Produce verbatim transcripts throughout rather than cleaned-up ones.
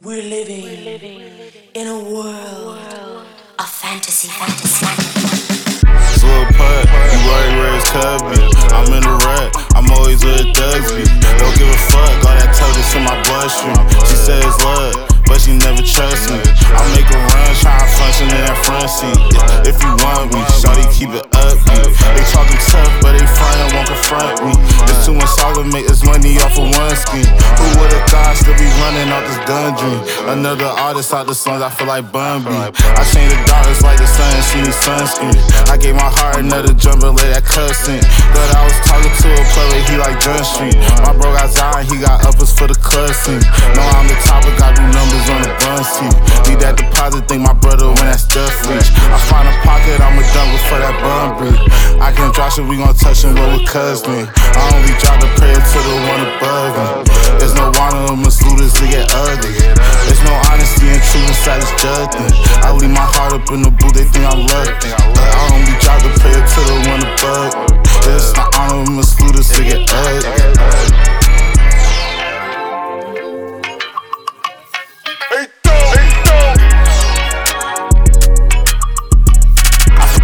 We're living in a world of fantasy, fantasy. Slow putt, you worry where it's cubby. I'm in the rut, I'm always where it does be. Don't give a fuck, all that toughness in my bloodstream. She says love, but she never trusts me. I make her run, tryna function in that front seat. If you want me, shawty keep it upbeat. They talking tough, but they frontin' won't confront me. There's too much solid, make this money off of one scheme. Who would've thought I still be running out this gun dream? Another artist out the songs, I feel like Bun B. I change the darkness like the sun, she need sunscreen. I gave my heart another jump and let that cuss in. Thought I was talking to a player, he like Jump Street. My bro got Zion, he got uppers for the cussing. Know I'm the topic, I do numbers on the bun seat. Need that deposit, think my brother when that stuff reach. I find a pocket, I'ma dump it for that bun breed. I can drop shit, we gon' touch and roll with cuz me. I only drop the prayer to the one above me. There's no wanting them misleaders to get ugly. There's no honesty and truth inside this judgment. I leave my heart up in the booth, they think I'm lucky. I only drop the prayer to the one above. There's no honor them misleaders to get ugly.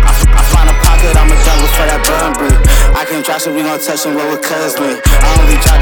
For that bun breed, I can drop shit, we gon' touch and roll with cuz me. I only drop